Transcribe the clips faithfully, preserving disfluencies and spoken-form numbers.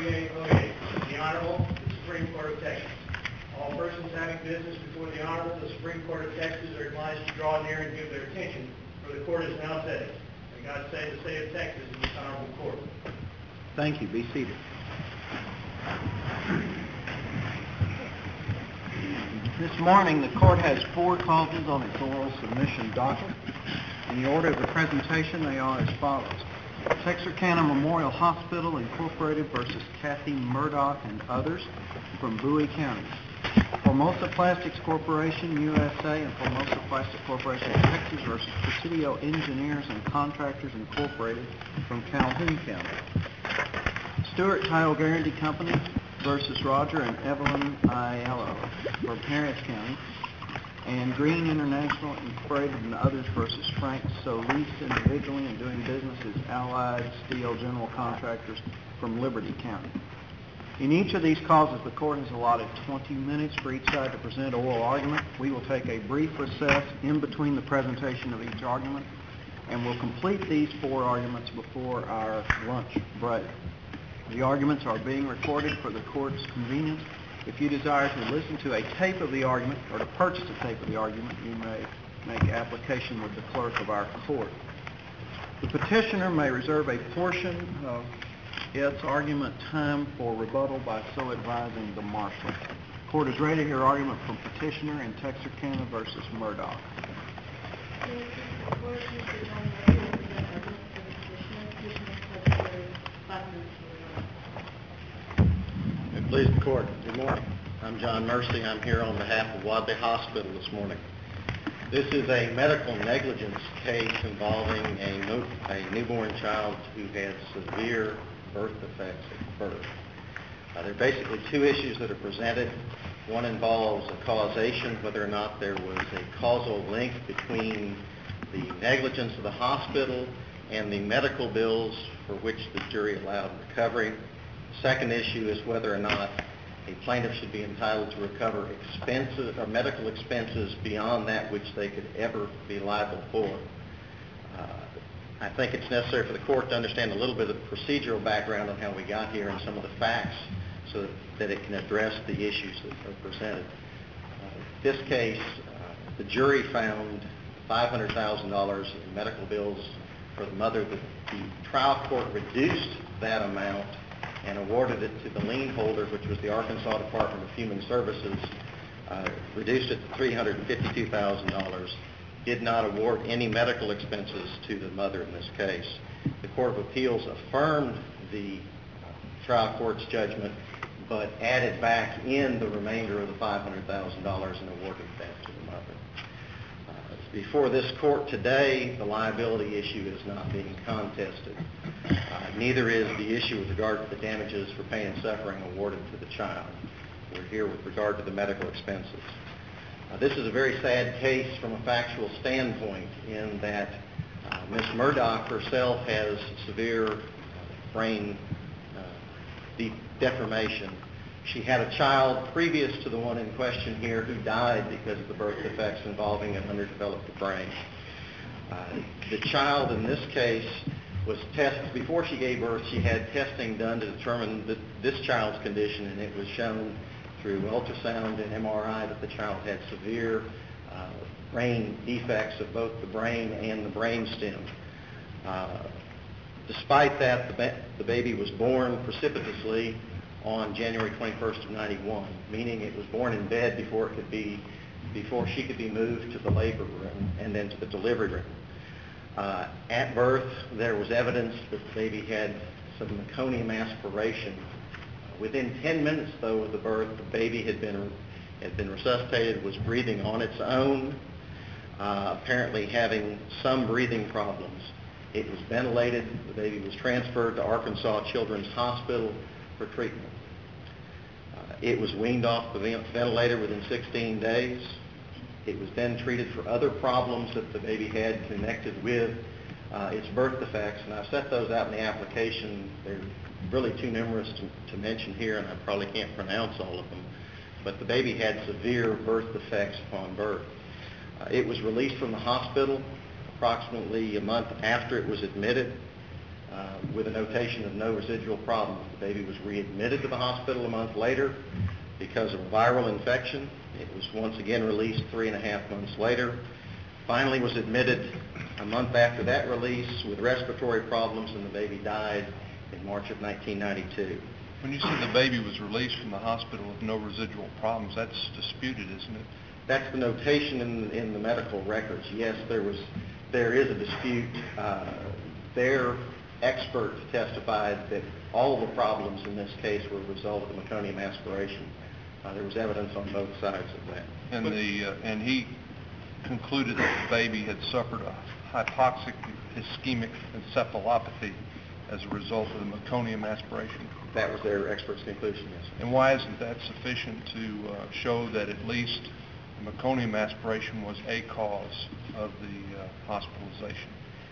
oyez, oyez. The Honorable, the Supreme Court of Texas. All persons having business before the Honorable, the Supreme Court of Texas are advised to draw near and give their attention, for the court is now sitting. May God save the state of Texas in this honorable court. Thank you. Be seated. This morning, the court has four causes on its oral submission docket. In the order of the presentation, they are as follows. Texarkana Memorial Hospital, Incorporated versus Kathy Murdoch and others from Bowie County. Formosa Plastics Corporation, U S A, and Formosa Plastic Corporation, Texas versus Presidio Engineers and Contractors, Incorporated from Calhoun County. Stewart Title Guarantee Company versus Roger and Evelyn Aiello from Harris County, and Green International Incorporated and others versus Frank Solis individually and doing business as Allied Steel General Contractors from Liberty County. In each of these causes, the court has allotted twenty minutes for each side to present oral argument. We will take a brief recess in between the presentation of each argument, and we'll complete these four arguments before our lunch break. The arguments are being recorded for the court's convenience. If you desire to listen to a tape of the argument or to purchase a tape of the argument, you may make application with the clerk of our court. The petitioner may reserve a portion of its argument time for rebuttal by so advising the marshal. The court is ready to hear argument from petitioner in Texarkana versus Murdoch. Please, the court. Good morning. I'm John Mercy. I'm here on behalf of Wadley Hospital this morning. This is a medical negligence case involving a, no, a newborn child who had severe birth defects at birth. Uh, there are basically two issues that are presented. One involves a causation, whether or not there was a causal link between the negligence of the hospital and the medical bills for which the jury allowed recovery. Second issue is whether or not a plaintiff should be entitled to recover expenses or medical expenses beyond that which they could ever be liable for. Uh, I think it's necessary for the court to understand a little bit of the procedural background on how we got here and some of the facts so that it can address the issues that are presented. Uh, this case, uh, the jury found five hundred thousand dollars in medical bills for the mother. The, the trial court reduced that amount and awarded it to the lien holder, which was the Arkansas Department of Human Services, uh, reduced it to three hundred fifty-two thousand dollars, did not award any medical expenses to the mother in this case. The Court of Appeals affirmed the trial court's judgment, but added back in the remainder of the five hundred thousand dollars and awarded that to the mother. Uh, before this court today, the liability issue is not being contested. Uh, neither is the issue with regard to the damages for pain and suffering awarded to the child. We're here with regard to the medical expenses. Uh, this is a very sad case from a factual standpoint in that uh, Miz Murdoch herself has severe uh, brain uh, de- deformation. She had a child previous to the one in question here who died because of the birth defects involving an underdeveloped brain. Uh, the child in this case was tested, before she gave birth, she had testing done to determine that this child's condition, and it was shown through ultrasound and M R I that the child had severe uh, brain defects of both the brain and the brain stem. Uh, despite that, the, ba- the baby was born precipitously on January twenty-first of ninety-one, meaning it was born in bed before it could be, before she could be moved to the labor room and then to the delivery room. Uh, at birth, there was evidence that the baby had some meconium aspiration. Uh, within ten minutes, though, of the birth, the baby had been had been resuscitated, was breathing on its own, uh, apparently having some breathing problems. It was ventilated. The baby was transferred to Arkansas Children's Hospital for treatment. Uh, it was weaned off the ventilator within sixteen days. It was then treated for other problems that the baby had connected with uh, its birth defects, and I've set those out in the application. They're really too numerous to, to mention here, and I probably can't pronounce all of them, but the baby had severe birth defects upon birth. Uh, it was released from the hospital approximately a month after it was admitted. uh, with a notation of no residual problem. The baby was readmitted to the hospital a month later because of a viral infection. It was once again released three and a half months later. Finally was admitted a month after that release with respiratory problems, and the baby died in March of nineteen ninety-two. When you say the baby was released from the hospital with no residual problems, that's disputed, isn't it? That's the notation in, in the medical records. Yes, there was, there is a dispute. Uh, their expert testified that all the problems in this case were a result of the meconium aspiration. Uh, there was evidence on both sides of that. And the uh, and he concluded that the baby had suffered a hypoxic ischemic encephalopathy as a result of the meconium aspiration. That was their expert's conclusion, yes. And why isn't that sufficient to uh, show that at least the meconium aspiration was a cause of the uh, hospitalization?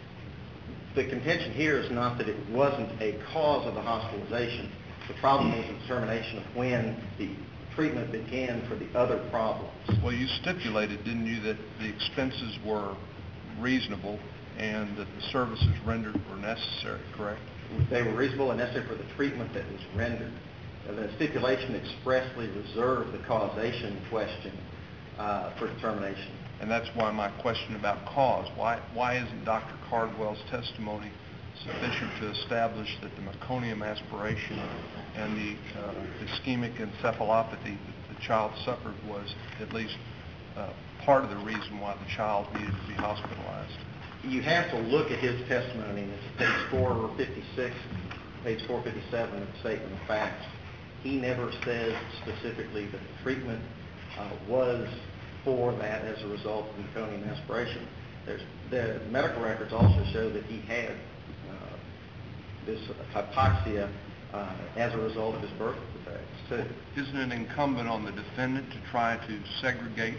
The contention here is not that it wasn't a cause of the hospitalization. The problem is the determination of when the treatment began for the other problems. Well, you stipulated, didn't you, that the expenses were reasonable and that the services rendered were necessary, correct? They were reasonable and necessary for the treatment that was rendered. The stipulation expressly reserved the causation question uh, for determination. And that's why my question about cause. Why, why isn't Doctor Cardwell's testimony sufficient to establish that the meconium aspiration and the uh, ischemic encephalopathy that the child suffered was at least uh, part of the reason why the child needed to be hospitalized? You have to look at his testimony, and it's page four fifty-six, page four fifty-seven of the Statement of Facts. He never says specifically that the treatment uh, was for that as a result of meconium aspiration. There's, the medical records also show that he had uh, this hypoxia uh, as a result of his birth defects, too. Isn't it incumbent on the defendant to try to segregate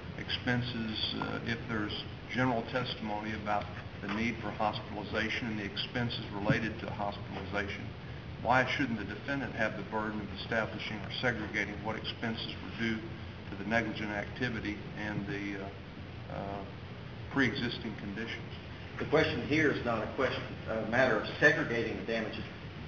expenses uh, if there's general testimony about the need for hospitalization and the expenses related to hospitalization? Why shouldn't the defendant have the burden of establishing or segregating what expenses were due to the negligent activity and the uh, uh, pre-existing conditions? The question here is not a question, a matter of segregating the damages.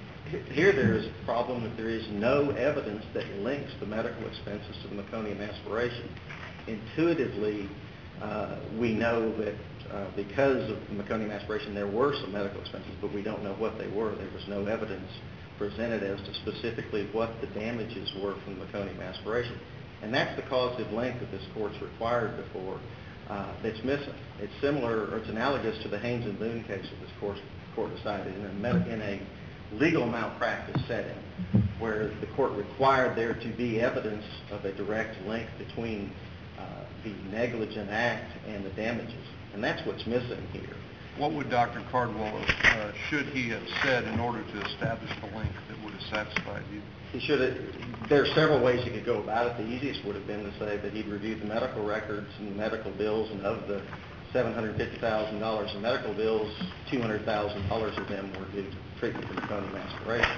Here there is a problem that there is no evidence that links the medical expenses to the meconium aspiration. Intuitively, uh, we know that uh, because of the meconium aspiration there were some medical expenses, but we don't know what they were. There was no evidence presented as to specifically what the damages were from the meconium aspiration. And that's the causative link that this Court's required before uh, that's missing. It's similar, or it's analogous to the Haynes and Boone case that this Court, court decided in a, med- in a legal malpractice setting where the Court required there to be evidence of a direct link between uh, the negligent act and the damages. And that's what's missing here. What would Doctor Cardwell, uh, should he have said in order to establish the link that would have satisfied you? He should have, there are several ways he could go about it. The easiest would have been to say that he'd reviewed the medical records and the medical bills, and of the seven hundred fifty thousand dollars in medical bills, two hundred thousand dollars of them were due to treatment for meconium aspiration.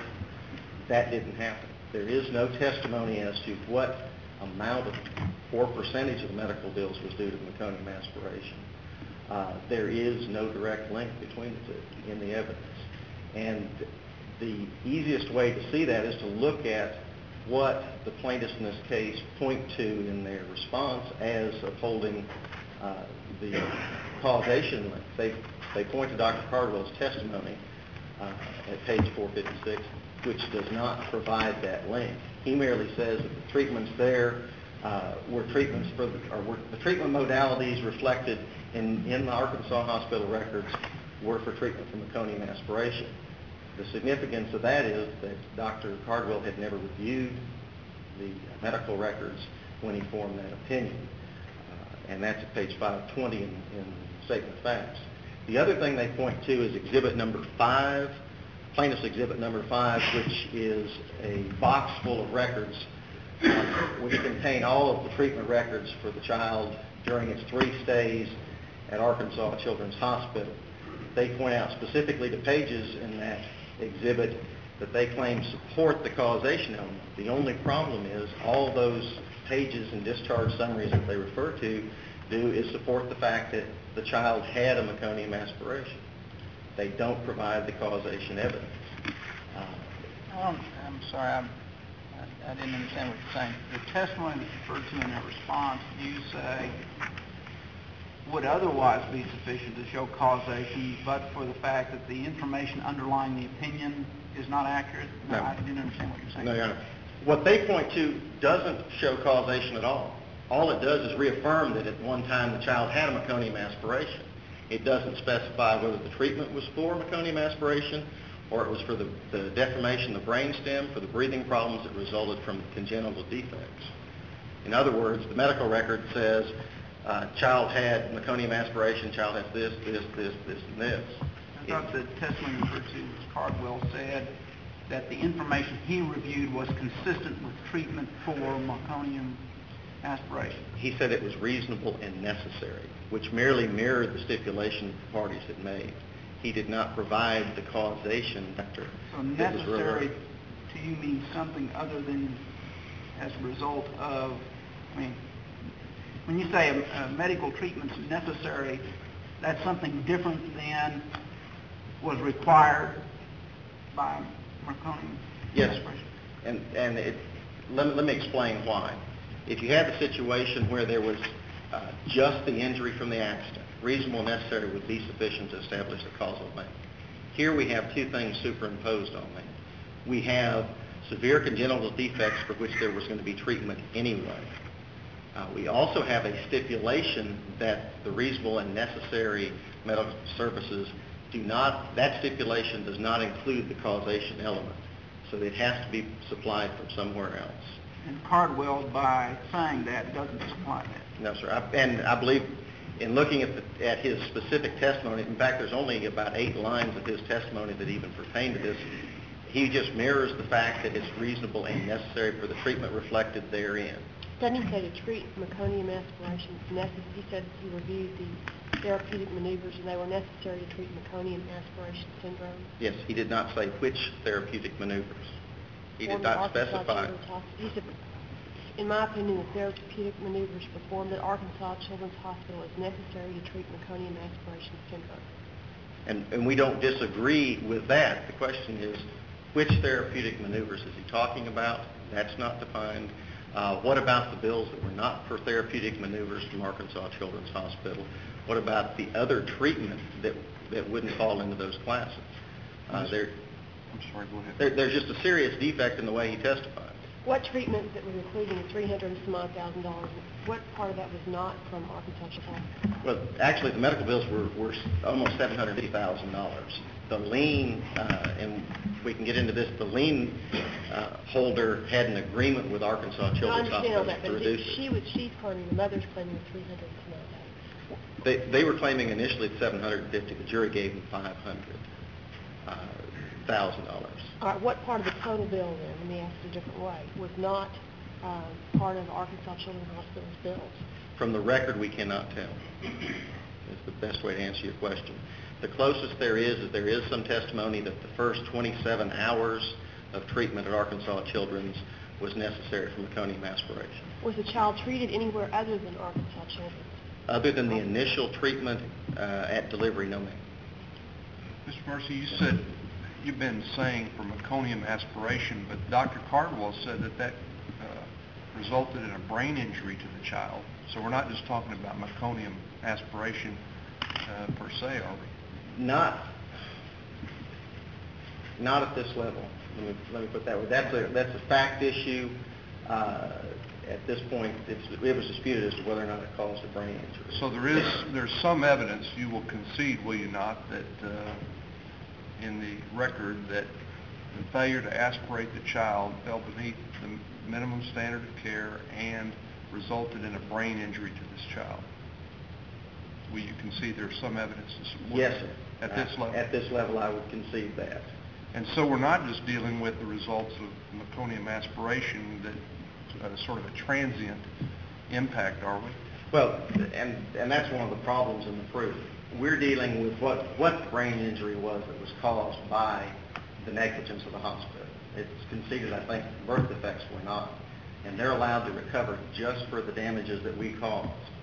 That didn't happen. There is no testimony as to what amount of, or percentage of the medical bills was due to meconium aspiration. Uh, there is no direct link between the two in the evidence. And the easiest way to see that is to look at what the plaintiffs in this case point to in their response as upholding uh, the causation link. They, they point to Doctor Cardwell's testimony uh, at page four fifty-six, which does not provide that link. He merely says that the treatments there uh, were treatments for, the, or were the treatment modalities reflected in, in the Arkansas hospital records were for treatment for meconium aspiration. The significance of that is that Doctor Cardwell had never reviewed the medical records when he formed that opinion. Uh, and that's at page five twenty in, in Statement of Facts. The other thing they point to is Exhibit Number five, Plaintiff's Exhibit Number five, which is a box full of records uh, which contain all of the treatment records for the child during its three stays at Arkansas Children's Hospital. They point out specifically to pages in that exhibit that they claim support the causation element. The only problem is all those pages and discharge summaries that they refer to do is support the fact that the child had a meconium aspiration. They don't provide the causation evidence. Uh, Um, I'm sorry, I'm, I, I didn't understand what you're saying. The testimony that's referred to in that response, you say, would otherwise be sufficient to show causation, but for the fact that the information underlying the opinion is not accurate? No. I didn't understand what you're saying. No, Your Honor. What they point to doesn't show causation at all. All it does is reaffirm that at one time the child had a meconium aspiration. It doesn't specify whether the treatment was for meconium aspiration or it was for the, the deformation of the brainstem, for the breathing problems that resulted from congenital defects. In other words, the medical record says uh, child had meconium aspiration, child has this, this, this, this, and this. I thought the testimony referred to, Miz Cardwell said that the information he reviewed was consistent with treatment for meconium aspiration. He said it was reasonable and necessary, which merely mirrored the stipulation the parties had made. He did not provide the causation factor. So necessary to you means something other than as a result of, I mean, when you say a, a medical treatment's necessary, that's something different than was required by meconium Yes, aspiration? and, and it, let, let me explain why. If you had the situation where there was uh, just the injury from the accident, reasonable and necessary would be sufficient to establish the causal link. Here we have two things superimposed on that. We have severe congenital defects for which there was going to be treatment anyway. Uh, we also have a stipulation that the reasonable and necessary medical services do not, that stipulation does not include the causation element. So it has to be supplied from somewhere else. And Cardwell, by saying that, doesn't supply that. No, sir. I, and I believe in looking at, the, at his specific testimony, in fact, there's only about eight lines of his testimony that even pertain to this. He just mirrors the fact that it's reasonable and necessary for the treatment reflected therein. Doesn't he say to treat meconium aspiration, he said he reviewed the therapeutic maneuvers and they were necessary to treat meconium aspiration syndrome? Yes, he did not say which therapeutic maneuvers. He did Performed at not Arkansas specify. Children's Hospital. He said, in my opinion, the therapeutic maneuvers performed at Arkansas Children's Hospital is necessary to treat meconium aspiration syndrome. And, and we don't disagree with that. The question is, which therapeutic maneuvers is he talking about? That's not defined. Uh, what about the bills that were not for therapeutic maneuvers from Arkansas Children's Hospital? What about the other treatment that, that wouldn't fall into those classes? Uh, there, I'm sorry, go ahead. there, there's just a serious defect in the way he testified. What treatment that was included in three hundred and some odd thousand dollars, what part of that was not from Arkansas Children's Hospital? Well, actually, the medical bills were, were almost seven hundred fifty thousand dollars. The lien, uh, and we can get into this, the lien uh, holder had an agreement with Arkansas Children's No, I understand all Hospital that, to but reduce she it. was, she's claiming, the mother's claiming three hundred and some odd thousand. They, they were claiming initially seven hundred fifty. The jury gave them five hundred thousand dollars. All right, what part of the total bill then, let me ask it a different way, was not um, part of Arkansas Children's Hospital's bills? From the record, we cannot tell. Is the best way to answer your question. The closest there is is there is some testimony that the first twenty-seven hours of treatment at Arkansas Children's was necessary for meconium aspiration. Was the child treated anywhere other than Arkansas Children's? Other than the initial treatment uh, at delivery, no ma'am. Mister Mercy, you said you've been saying for meconium aspiration, but Doctor Cardwell said that that uh, resulted in a brain injury to the child. So we're not just talking about meconium aspiration uh, per se, are we? Not, not at this level. Let me, let me put that way. That's a, that's a fact issue. Uh, at this point, it's, it was disputed as to whether or not it caused a brain injury. So there is there's some evidence, you will concede, will you not, that uh, in the record that the failure to aspirate the child fell beneath the minimum standard of care and resulted in a brain injury to this child? Will you concede there's some evidence to support Yes, that? sir. At this level? At this level, I would concede that. And so we're not just dealing with the results of meconium aspiration, that uh, sort of a transient impact, are we? Well, and, and that's one of the problems in the proof. We're dealing with what, what the brain injury was that was caused by the negligence of the hospital. It's conceded, I think, birth defects were not. And they're allowed to recover just for the damages that we caused.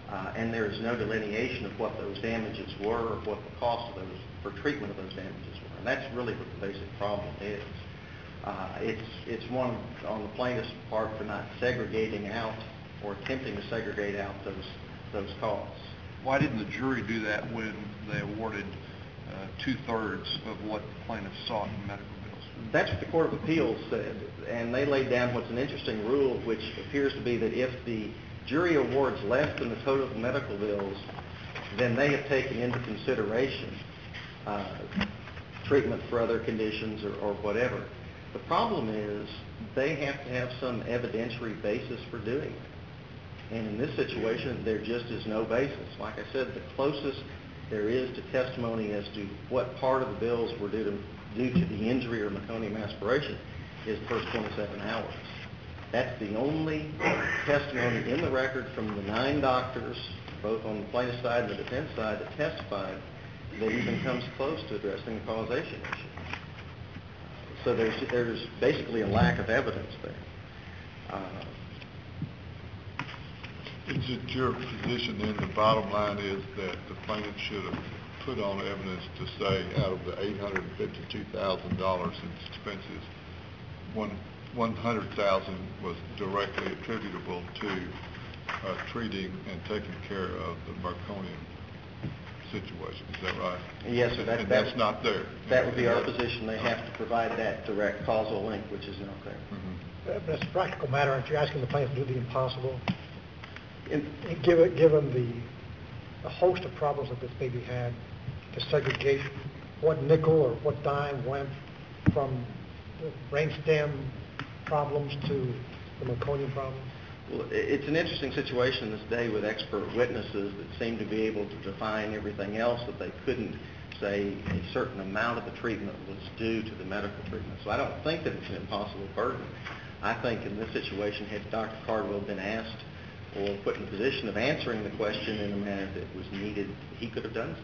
uh, and there is no delineation of what those damages were or what the cost of those, for treatment of those damages were. And that's really what the basic problem is. Uh, it's, it's one on the plaintiff's part for not segregating out or attempting to segregate out those, those costs. Why didn't the jury do that when they awarded uh, two-thirds of what the plaintiff sought in medical bills? That's what the Court of Appeals said, and they laid down what's an interesting rule, which appears to be that if the jury awards less than the total medical bills, then they have taken into consideration uh, treatment for other conditions or, or whatever. The problem is they have to have some evidentiary basis for doing it. And in this situation, there just is no basis. Like I said, the closest there is to testimony as to what part of the bills were due to, due to the injury or meconium aspiration is the first twenty-seven hours. That's the only testimony in the record from the nine doctors, both on the plaintiff's side and the defense side, that testified that even comes close to addressing the causation issue. So there's, there's basically a lack of evidence there. Uh, Is it your position then the bottom line is that the plaintiff should have put on evidence to say out of the eight hundred fifty-two thousand dollars in expenses, one, one hundred thousand dollars was directly attributable to uh, treating and taking care of the meconium situation? Is that right? Yes, sir. That, and that, that's not there. That would be our position. They have to provide that direct causal link, which is not there. Mm-hmm. Uh, But as a practical matter, aren't you asking the plaintiff to do the impossible? In, And give it, give them the, the host of problems that this baby had, to segregate what nickel or what dime went from the brainstem problems to the meconium problems? Well, it's an interesting situation this day with expert witnesses that seem to be able to define everything else, that they couldn't say a certain amount of the treatment was due to the medical treatment. So I don't think that it's an impossible burden. I think in this situation, had Doctor Cardwell been asked or put in the position of answering the question in a manner that was needed, he could have done so.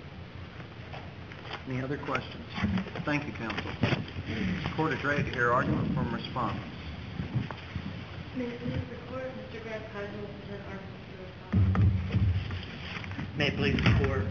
Any other questions? Thank you, counsel. The court is ready to hear argument from respondents. May it please the court, Mister Grant Kaiser will present arguments for respondents. May it please the court.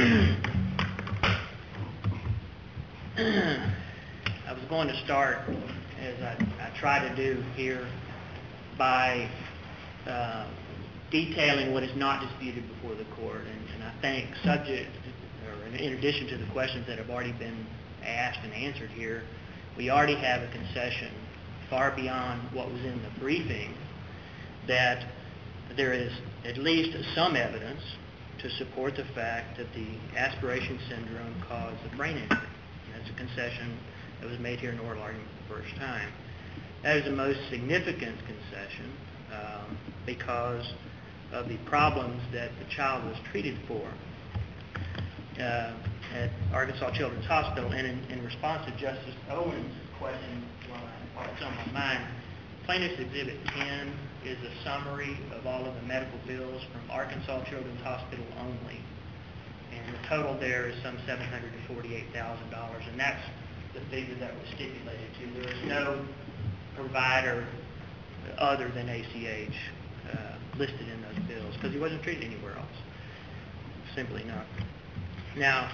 I was going to start, as I, I try to do here, by uh, detailing what is not disputed before the court. And, and I think subject, or in, in addition to the questions that have already been asked and answered here, we already have a concession far beyond what was in the briefing that there is at least some evidence to support the fact that the aspiration syndrome caused the brain injury. And that's a concession that was made here in oral argument for the first time. That is the most significant concession um, because of the problems that the child was treated for uh, at Arkansas Children's Hospital. And in, in response to Justice Owens' question, while it's on my mind, Plaintiff's Exhibit ten is a summary of all of the medical bills from Arkansas Children's Hospital only. And the total there is some seven hundred forty-eight thousand dollars, and that's the figure that was stipulated to. There is no provider other than A C H uh, listed in those bills because he wasn't treated anywhere else. Simply not. Now,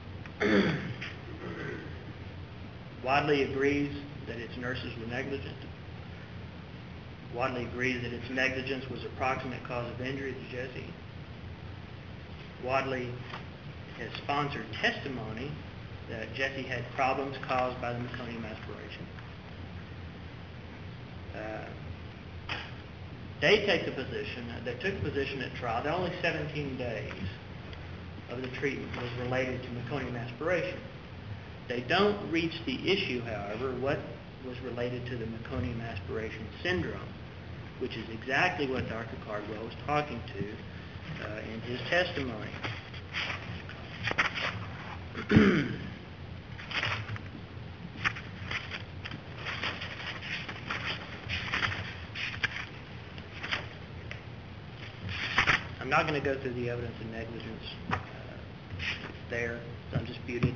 Wadley agrees that its nurses were negligent. Wadley agrees that its negligence was a proximate cause of injury to Jesse. Wadley has sponsored testimony that Jesse had problems caused by the meconium aspiration. Uh, they take the position, they took the position at trial that only seventeen days of the treatment was related to meconium aspiration. They don't reach the issue, however, what was related to the meconium aspiration syndrome, which is exactly what Doctor Cardwell was talking to uh, in his testimony. I'm not going to go through the evidence of negligence uh, there. It's undisputed.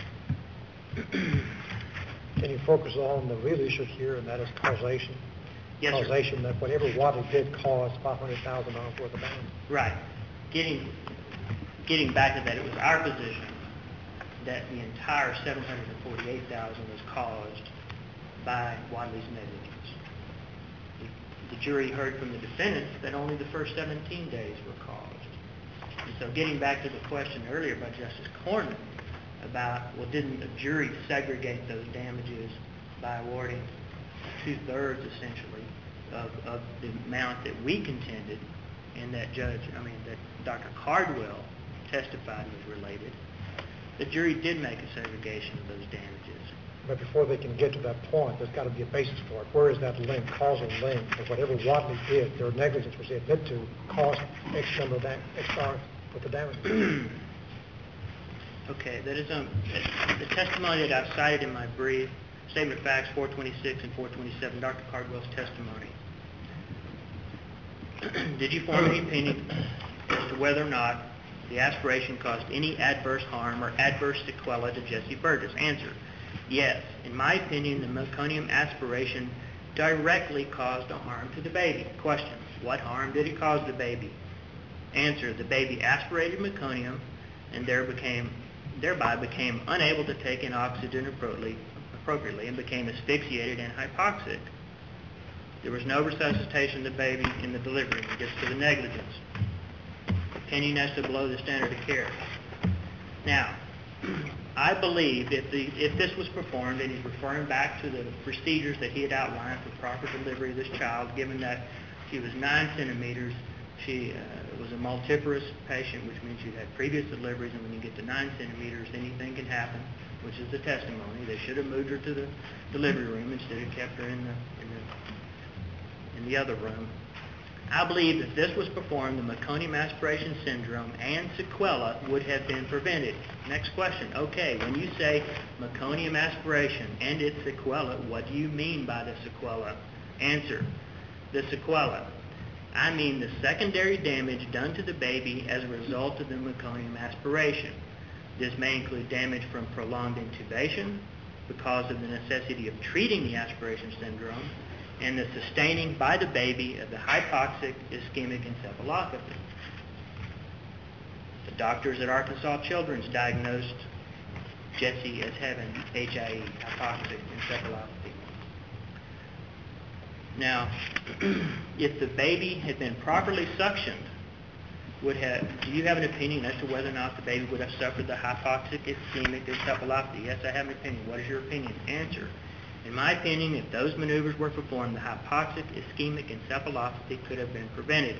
Can you focus on the real issue here, and that is causation? Yes, sir. causation, that whatever Wadley did caused five hundred thousand dollars worth of damage. Right. Getting, getting back to that, it was our position that the entire seven hundred forty-eight thousand dollars was caused by Wadley's negligence. The, the jury heard from the defendants that only the first seventeen days were caused. And so getting back to the question earlier by Justice Cornyn about, well, didn't the jury segregate those damages by awarding two-thirds, essentially, of, of the amount that we contended and that judge, I mean, that Doctor Cardwell testified was related. The jury did make a segregation of those damages. But before they can get to that point, there's got to be a basis for it. Where is that link, causal link, of whatever Wadley did, their negligence, which they admit to, caused X number of dam- X dollars worth of damage? Okay, that is um, the testimony that I've cited in my brief, Statement of Facts four twenty-six and four twenty-seven, Doctor Cardwell's testimony. Did you form any opinion as to whether or not the aspiration caused any adverse harm or adverse sequela to Jesse Burgess? Answer: yes. In my opinion, the meconium aspiration directly caused a harm to the baby. Question: what harm did it cause the baby? Answer: the baby aspirated meconium and there became, thereby became unable to take in oxygen appropriately, appropriately and became asphyxiated and hypoxic. There was no resuscitation of the baby in the delivery. It gets to the negligence. Opinion as to below the standard of care. Now, I believe if the if this was performed, and he's referring back to the procedures that he had outlined for proper delivery of this child, given that she was nine centimeters, she uh, was a multiparous patient, which means she'd had previous deliveries, and when you get to nine centimeters, anything can happen, which is the testimony. They should have moved her to the delivery room instead of kept her in the in the in the other room. I believe if this was performed, the meconium aspiration syndrome and sequela would have been prevented. Next question. Okay, when you say meconium aspiration and its sequela, what do you mean by the sequela? Answer: the sequela, I mean the secondary damage done to the baby as a result of the meconium aspiration. This may include damage from prolonged intubation because of the necessity of treating the aspiration syndrome, and the sustaining by the baby of the hypoxic ischemic encephalopathy. The doctors at Arkansas Children's diagnosed Jesse as having H I E, hypoxic encephalopathy. Now, if the baby had been properly suctioned, would have, do you have an opinion as to whether or not the baby would have suffered the hypoxic ischemic encephalopathy? Yes, I have an opinion. What is your opinion? Answer: in my opinion, if those maneuvers were performed, the hypoxic ischemic encephalopathy could have been prevented.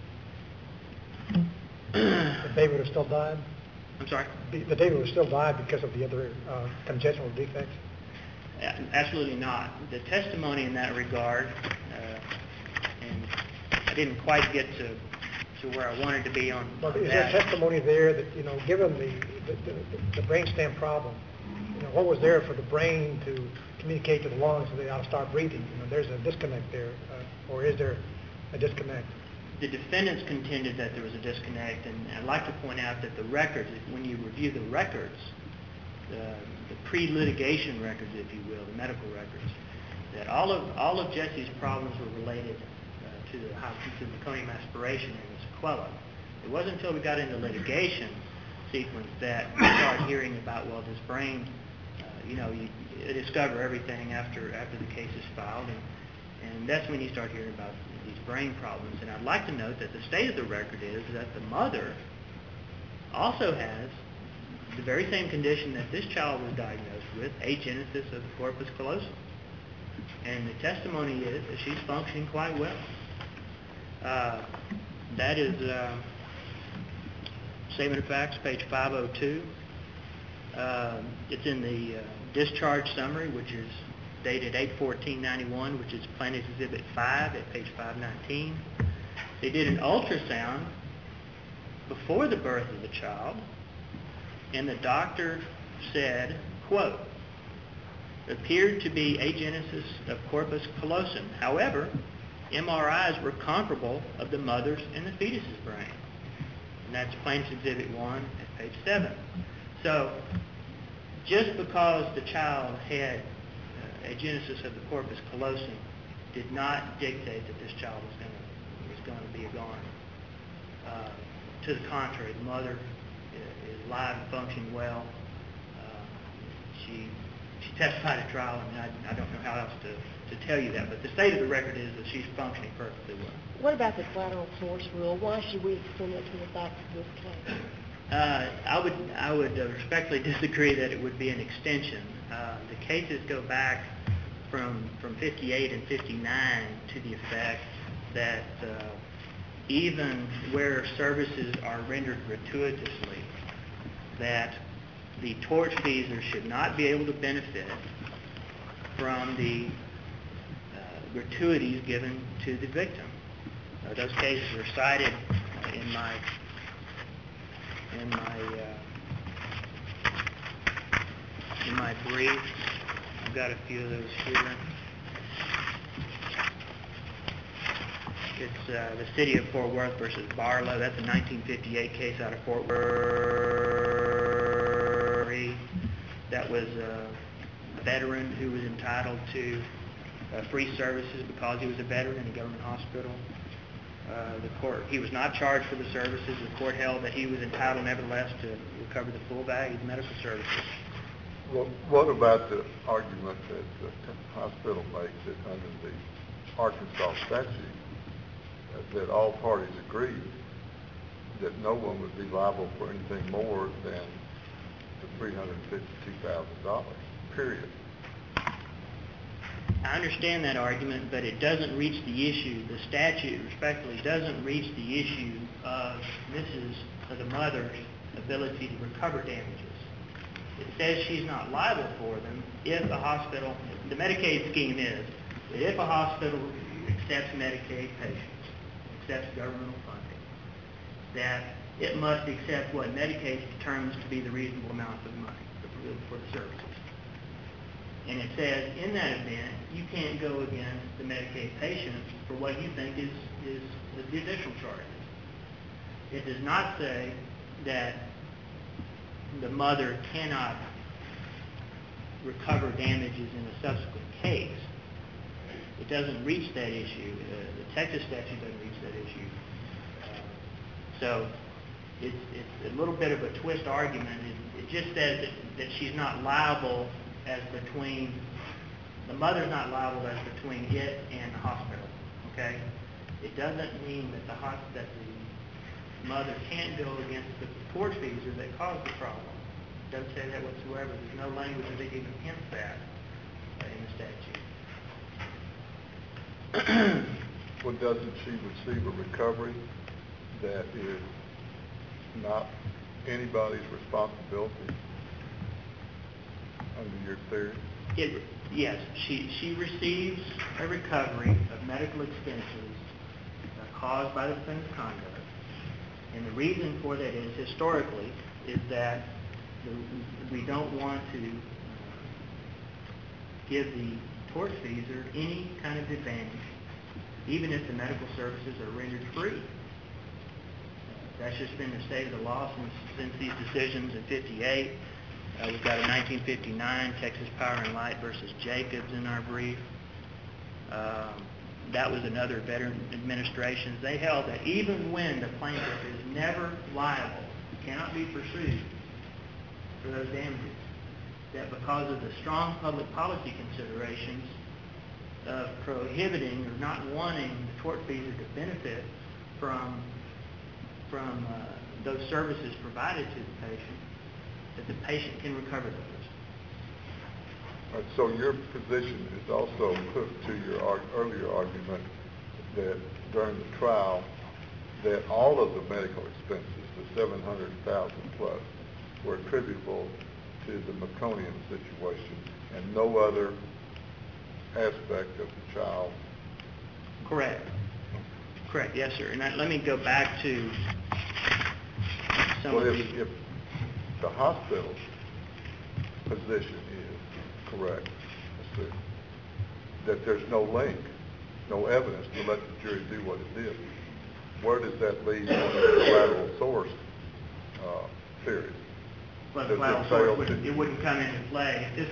The baby would have still died? I'm sorry? The, the baby would have still died because of the other uh, congenital defects? Uh, absolutely not. The testimony in that regard, uh, and I didn't quite get to, to where I wanted to be on, Well, on is that. there testimony there that, you know, given the, the, the, the brainstem problem, you know, what was there for the brain to communicate to the lungs so they ought to start breathing? You know, there's a disconnect there, uh, or is there a disconnect? The defendants contended that there was a disconnect, and I'd like to point out that the records, when you review the records, the, the pre-litigation records, if you will, the medical records, that all of all of Jesse's problems were related uh, to the to the meconium aspiration and the sequela. It wasn't until we got into litigation sequence that we started hearing about, well, this brain, uh, you know, you, you discover everything after after the case is filed, and, and that's when you start hearing about these brain problems. And I'd like to note that the state of the record is that the mother also has the very same condition that this child was diagnosed with, agenesis of the corpus callosum. And the testimony is that she's functioning quite well. Uh, that is uh, Statement of Facts, page five oh two. Uh, it's in the uh, discharge summary, which is dated eight fourteen ninety-one, which is Plaintiff's Exhibit five at page five nineteen. They did an ultrasound before the birth of the child, and the doctor said, quote, appeared to be agenesis of corpus callosum. However, M R Is were comparable of the mother's and the fetus's brain. And that's Plaintiff's Exhibit one at page seven. So, just because the child had uh, agenesis of the corpus callosum did not dictate that this child was going to was going to be a goner. Uh, to the contrary, the mother i- is alive and functioning well. Uh, she she testified at trial. I mean, I, I don't know how else to, to tell you that, but the state of the record is that she's functioning perfectly well. What about the collateral source rule? Why should we extend it to the facts of this case? Uh, I would I would uh, respectfully disagree that it would be an extension. Uh, the cases go back from from fifty-eight and fifty-nine to the effect that uh, even where services are rendered gratuitously, that the tortfeasor should not be able to benefit from the uh, gratuities given to the victim. Uh, those cases are cited in my in my uh, in my brief. I've got a few of those here. It's uh, the City of Fort Worth versus Barlow. That's a nineteen fifty-eight case out of Fort Worth. That was uh, a veteran who was entitled to uh, free services because he was a veteran in a government hospital. Uh, the court, he was not charged for the services. The court held that he was entitled, nevertheless, to recover the full value of medical services. Well, what about the argument that the hospital makes that under the Arkansas statute, uh, that all parties agreed that no one would be liable for anything more than the three hundred fifty-two thousand dollars, period? I understand that argument, but it doesn't reach the issue. The statute, respectfully, doesn't reach the issue of Missus of the mother's ability to recover damages. It says she's not liable for them if a hospital, the Medicaid scheme is that if a hospital accepts Medicaid patients, accepts governmental funding, that it must accept what Medicaid determines to be the reasonable amount of money for, for the services. And it says in that event, you can't go against the Medicaid patient for what you think is, is the additional charges. It does not say that the mother cannot recover damages in a subsequent case. It doesn't reach that issue. Uh, the Texas statute doesn't reach that issue. Uh, so it's, it's a little bit of a twist argument. It, it just says that, that she's not liable as between, the mother's not liable as between it and the hospital, okay? It doesn't mean that the, hos- that the mother can't go against the tortfeasor that caused the problem. It doesn't say that whatsoever. There's no language that even hints that uh, in the statute. Well, doesn't she receive a recovery that is not anybody's responsibility under your theory? It, yes, she, she receives a recovery of medical expenses uh, caused by the defendant's conduct. And the reason for that is, historically, is that the, we don't want to uh, give the tortfeasor any kind of advantage, even if the medical services are rendered free. Uh, that's just been the state of the law since, since these decisions in fifty-eight. Uh, we've got a nineteen fifty-nine Texas Power and Light versus Jacobs in our brief. Um, that was another veteran administration. They held that even when the plaintiff is never liable, cannot be pursued for those damages, that because of the strong public policy considerations of prohibiting or not wanting the tortfeasor to benefit from, from uh, those services provided to the patient, that the patient can recover those. All right, so your position is also hooked to your ar- earlier argument that during the trial, that all of the medical expenses, the seven hundred thousand plus, were attributable to the Meconium situation and no other aspect of the child. Correct. Correct. Yes, sir. And I, let me go back to some Well, of if, the... if the hospital's position is correct, assume, that there's no link, no evidence to let the jury do what it did, where does that leave on the collateral source uh, theory? Well, Does the collateral it source fail wouldn't, to- it wouldn't come into play. If this were,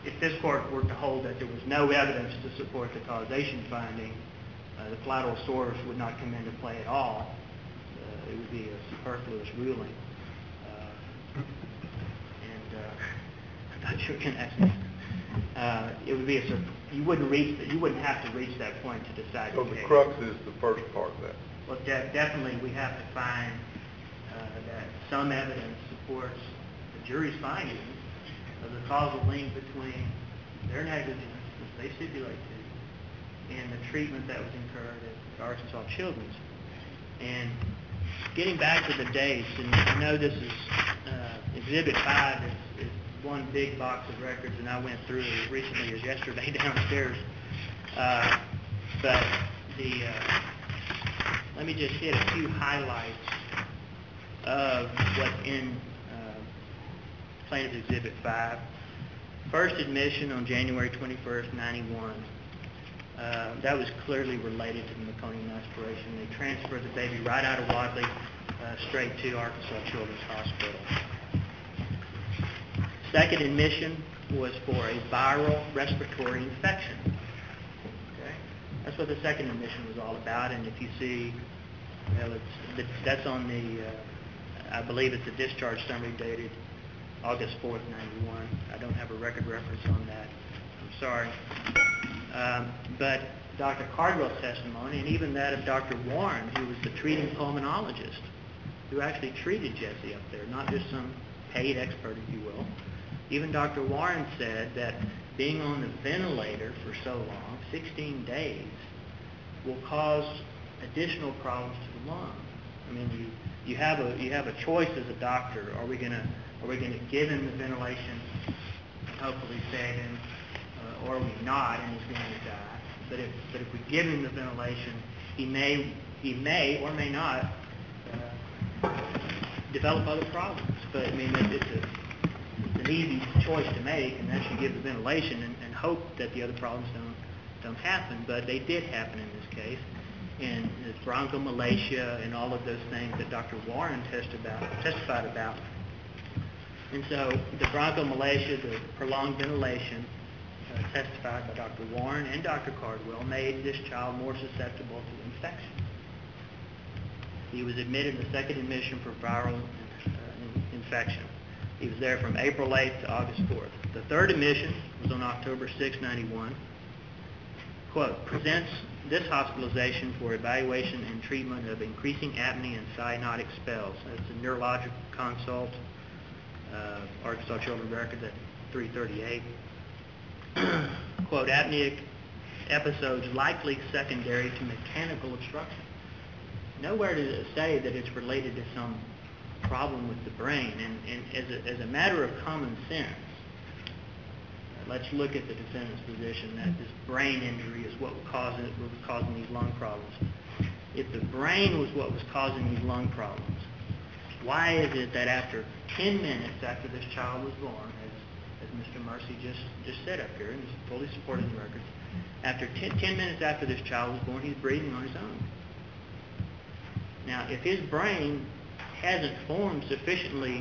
if this court were to hold that there was no evidence to support the causation finding, uh, the collateral source would not come into play at all. Uh, it would be a superfluous ruling. Uh, and uh, I thought you were going to ask me. Uh, it would be a sur- you wouldn't reach that. You wouldn't have to reach that point to decide. So the the case. crux is the first part of that. Well, de- definitely we have to find uh, that some evidence supports the jury's finding of the causal link between their negligence, which they stipulate to, and the treatment that was incurred at Arkansas Children's. And getting back to the dates, and I know this is uh, Exhibit five is, is one big box of records, and I went through as recently as yesterday downstairs. Uh, but the uh, let me just hit a few highlights of what's in uh, Plaintiff's Exhibit five. First admission on January twenty-first, ninety-one. Uh, that was clearly related to the meconium aspiration. They transferred the baby right out of Wadley uh, straight to Arkansas Children's Hospital. Second admission was for a viral respiratory infection. Okay? That's what the second admission was all about, and if you see, well, it's, that's on the, uh, I believe it's a discharge summary dated August fourth, ninety-one. I don't have a record reference on that. I'm sorry. Um, but Doctor Cardwell's testimony, and even that of Doctor Warren, who was the treating pulmonologist, who actually treated Jesse up there, not just some paid expert, if you will. Even Doctor Warren said that being on the ventilator for so long, sixteen days, will cause additional problems to the lung. I mean, you, you have a you have a choice as a doctor. Are we gonna are we gonna give him the ventilation and hopefully save him, uh, or are we not, and he's going to die? But if but if we give him the ventilation, he may he may or may not uh, develop other problems. But I mean, it, it's a it's an easy choice to make, and that's to give the ventilation and, and hope that the other problems don't don't happen. But they did happen in this case. And the bronchomalacia and all of those things that Doctor Warren test about, testified about. And so the bronchomalacia, the prolonged ventilation, uh, testified by Doctor Warren and Doctor Cardwell, made this child more susceptible to infection. He was admitted in the second admission for viral uh, infection. He was there from April eighth to August fourth. The third admission was on October sixth, ninety-one. Quote, presents this hospitalization for evaluation and treatment of increasing apnea and cyanotic spells. That's a neurological consult, uh, Arkansas Children's Record at three thirty-eight. Quote, apneic episodes likely secondary to mechanical obstruction. Nowhere does it say that it's related to some problem with the brain. And, and as, a, as a matter of common sense, let's look at the defendant's position that this brain injury is what was causing, was causing these lung problems. If the brain was what was causing these lung problems, why is it that after ten minutes after this child was born, as, as Mister Mercy just, just said up here, and it's fully supported in the records, after ten, ten minutes after this child was born, he's breathing on his own? Now, if his brain hasn't formed sufficiently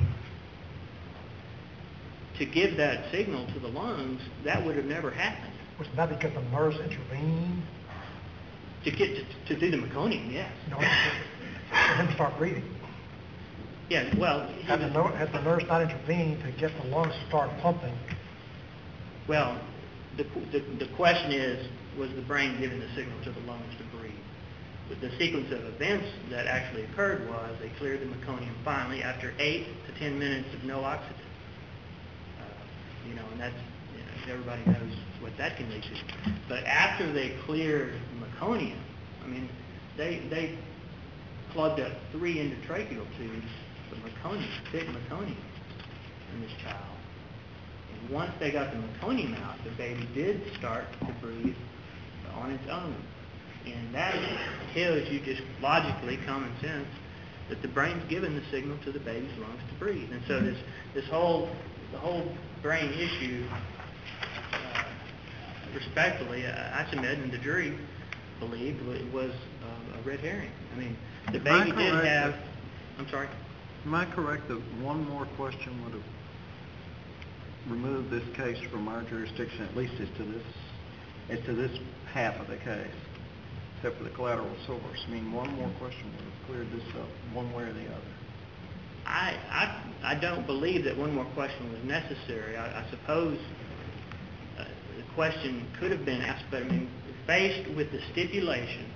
to give that signal to the lungs, that would have never happened. Was that because the nurse intervened? To get to, to do the meconium, yes. No, for him to start breathing. Yeah, well, he Had the, was, no, had the nurse not intervened to get the lungs to start pumping? well, the, the the question is, was the brain giving the signal to the lungs to breathe? But the sequence of events that actually occurred was they cleared the meconium finally after eight to ten minutes of no oxygen. You know, and that's, you know, everybody knows what that can lead to. But after they cleared meconium, I mean, they they plugged up three endotracheal tubes of meconium, thick meconium, in this child. And once they got the meconium out, the baby did start to breathe on its own. And that tells you just logically, common sense, that the brain's giving the signal to the baby's lungs to breathe. And so this this whole the whole brain issue, uh, respectfully, I, I submit, and the jury believed it was uh, a red herring. I mean, the Am I baby did correct have. that- I'm sorry. Am I correct that one more question would have remove this case from our jurisdiction, at least as to this, as to this half of the case, except for the collateral source. I mean, one more question would have cleared this up, one way or the other. I, I, I don't believe that one more question was necessary. I, I suppose uh, the question could have been asked, but I mean, faced with the stipulation,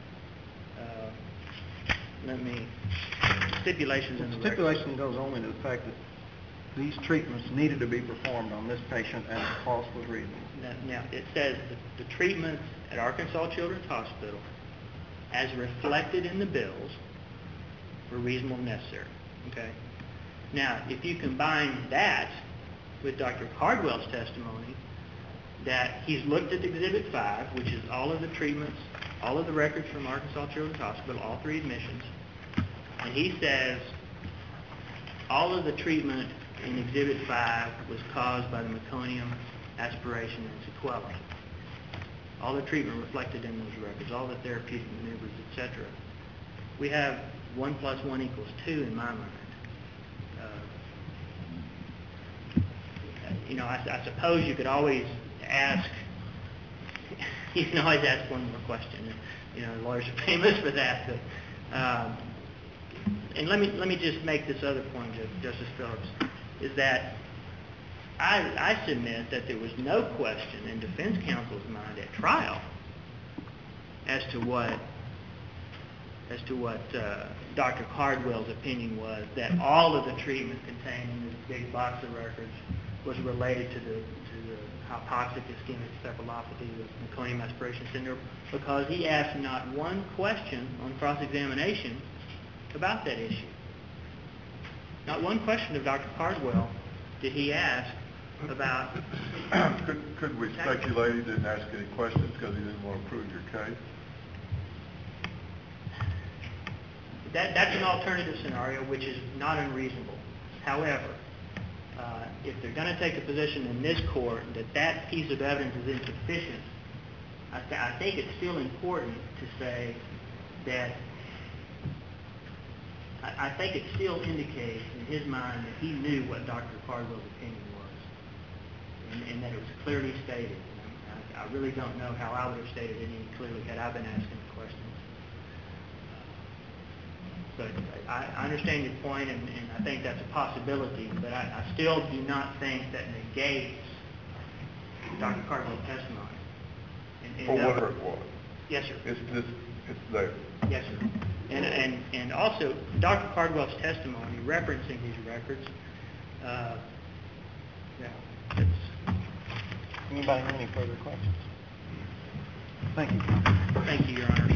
uh, let me, stipulations in the The record. stipulation goes only to the fact that these treatments needed to be performed on this patient and the cost was reasonable. Now, now, it says the, the treatments at Arkansas Children's Hospital, as reflected in the bills, were reasonable and necessary. Okay. Now, if you combine that with Doctor Cardwell's testimony that he's looked at Exhibit five, which is all of the treatments, all of the records from Arkansas Children's Hospital, all three admissions, and he says all of the treatment in Exhibit five was caused by the meconium, aspiration, and sequela. All the treatment reflected in those records, all the therapeutic maneuvers, et cetera. We have one plus one equals two in my mind. Uh, you know, I, I suppose you could always ask, you can always ask one more question. You know, lawyers are famous for that. But, um, and let me let me just make this other point, Justice Phillips, is that I, I submit that there was no question in defense counsel's mind at trial as to what as to what uh, Doctor Cardwell's opinion was, that all of the treatment contained in this big box of records was related to the to the hypoxic ischemic encephalopathy with meconium aspiration syndrome, because he asked not one question on cross-examination about that issue. Not one question of Doctor Cardwell did he ask about... Could, could we speculate he didn't ask any questions because he didn't want to prove your case? That, that's an alternative scenario, which is not unreasonable. However, uh, if they're going to take a position in this court that that piece of evidence is insufficient, I, th- I think it's still important to say that I, I think it still indicates in his mind that he knew what Doctor Cardwell's opinion was, and, and that it was clearly stated. And I, I really don't know how I would have stated it any clearly had I been asking the questions. But I, I understand your point, and, and I think that's a possibility, but I, I still do not think that negates Doctor Cardwell's testimony. And, and For that- whatever it was. Yes, sir. It's just, it's there. Yes, sir. And, and, and also, Doctor Cardwell's testimony, referencing these records, uh, yeah, it's... Anybody have any further questions? Thank you. Thank you, Your Honor.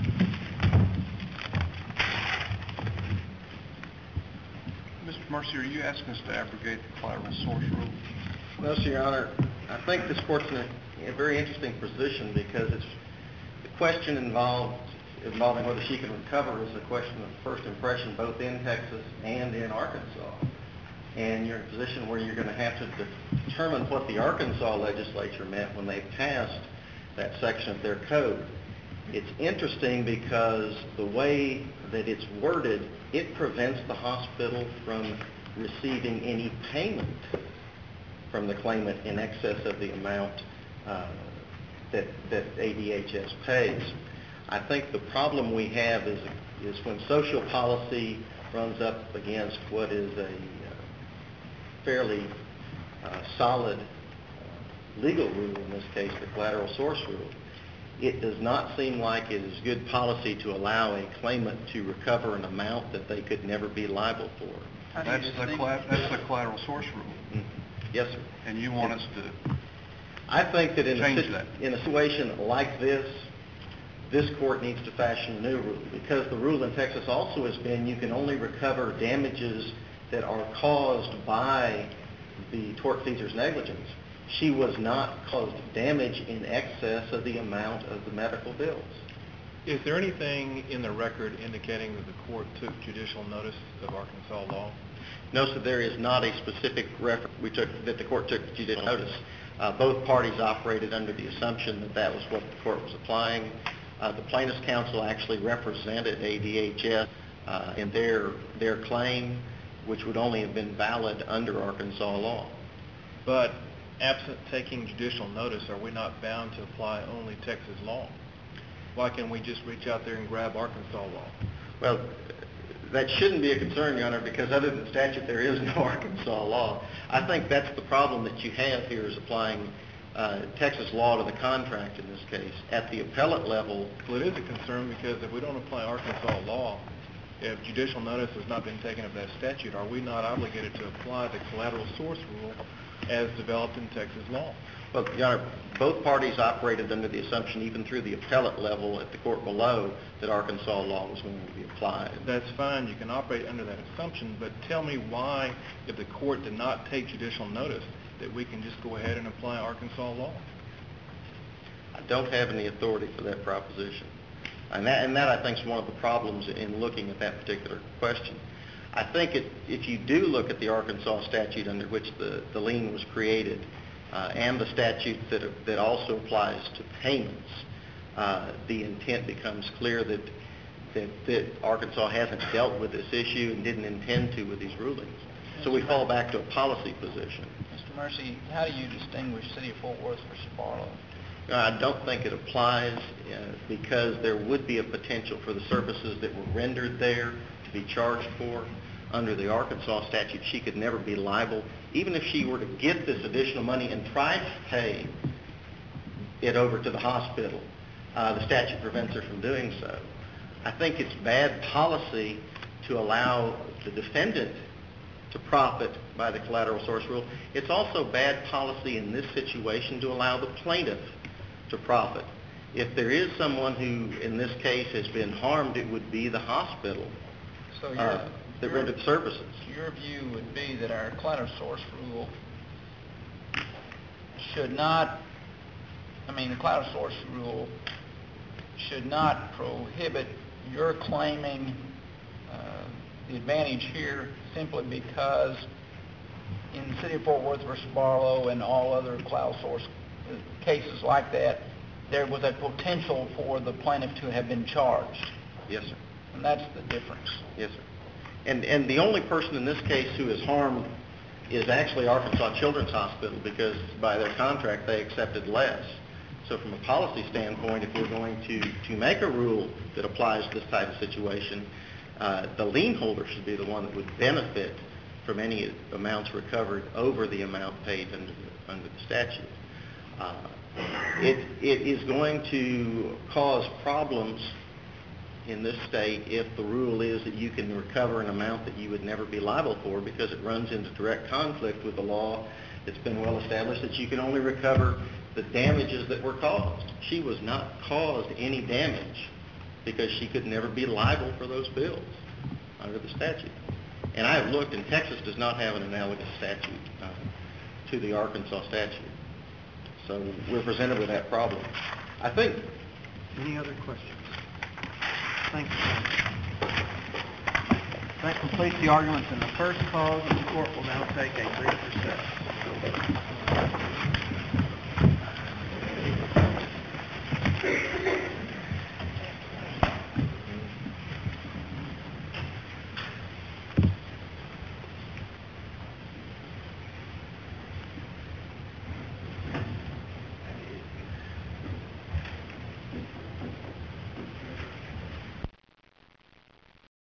Mister Mercier, are you asking us to abrogate the collateral source rule? No, sir, Your Honor. I think this court's in a, a very interesting position because it's the question involved involving whether she can recover is a question of first impression both in Texas and in Arkansas. And you're in a position where you're going to have to de- determine what the Arkansas legislature meant when they passed that section of their code. It's interesting because the way that it's worded, it prevents the hospital from receiving any payment from the claimant in excess of the amount uh, that, that A D H S pays. I think the problem we have is, is when social policy runs up against what is a uh, fairly uh, solid uh, legal rule, in this case the collateral source rule, it does not seem like it is good policy to allow a claimant to recover an amount that they could never be liable for. That's the, colla- that's the collateral source rule. Mm-hmm. Yes, sir. And you want us to I think that in a, change sit- that. in a situation like this, this court needs to fashion a new rule, because the rule in Texas also has been you can only recover damages that are caused by the tortfeasor's negligence. She was not caused damage in excess of the amount of the medical bills. Is there anything in the record indicating that the court took judicial notice of Arkansas law? No, sir, there is not a specific reference we took, that the court took judicial notice. Uh, both parties operated under the assumption that that was what the court was applying. Uh, the plaintiff's counsel actually represented A D H S uh, in their, their claim, which would only have been valid under Arkansas law. But absent taking judicial notice, are we not bound to apply only Texas law? Why can't we just reach out there and grab Arkansas law? Well, that shouldn't be a concern, Your Honor, because other than statute, there is no Arkansas law. I think that's the problem that you have here, is applying uh, Texas law to the contract in this case. At the appellate level... Well, it is a concern because if we don't apply Arkansas law, if judicial notice has not been taken of that statute, are we not obligated to apply the collateral source rule as developed in Texas law? Well, Your Honor, both parties operated under the assumption, even through the appellate level at the court below, that Arkansas law was going to be applied. That's fine. You can operate under that assumption, but tell me why, if the court did not take judicial notice, that we can just go ahead and apply Arkansas law. I don't have any authority for that proposition. And that, and that I think, is one of the problems in looking at that particular question. I think it, if you do look at the Arkansas statute under which the, the lien was created, uh, and the statute that, that also applies to payments, uh, the intent becomes clear that, that, that Arkansas hasn't dealt with this issue and didn't intend to with these rulings. So we fall back to a policy position. Mister Mercy, how do you distinguish City of Fort Worth versus Barlow? I don't think it applies uh, because there would be a potential for the services that were rendered there to be charged for. Under the Arkansas statute, she could never be liable, even if she were to get this additional money and try to pay it over to the hospital. Uh, the statute prevents her from doing so. I think it's bad policy to allow the defendant to profit by the collateral source rule. It's also bad policy in this situation to allow the plaintiff to profit. If there is someone who, in this case, has been harmed, it would be the hospital So uh, that rendered services. Your view would be that our collateral source rule should not, I mean, the collateral source rule should not prohibit your claiming uh, the advantage here simply because in the City of Fort Worth versus Barlow and all other collateral source cases like that, there was a potential for the plaintiff to have been charged. Yes, sir. And that's the difference. Yes, sir. And, and the only person in this case who is harmed is actually Arkansas Children's Hospital, because by their contract they accepted less. So from a policy standpoint, if we're going to, to make a rule that applies to this type of situation, uh, the lien holder should be the one that would benefit from any amounts recovered over the amount paid under the, under the statute. Uh, it, it is going to cause problems in this state if the rule is that you can recover an amount that you would never be liable for, because it runs into direct conflict with the law. It's been well established that you can only recover the damages that were caused. She was not caused any damage because she could never be liable for those bills under the statute. And I have looked, and Texas does not have an analogous statute uh, to the Arkansas statute. So we're presented with that problem. I think... Any other questions? Thank you. That completes the arguments in the first cause, and the court will now take a brief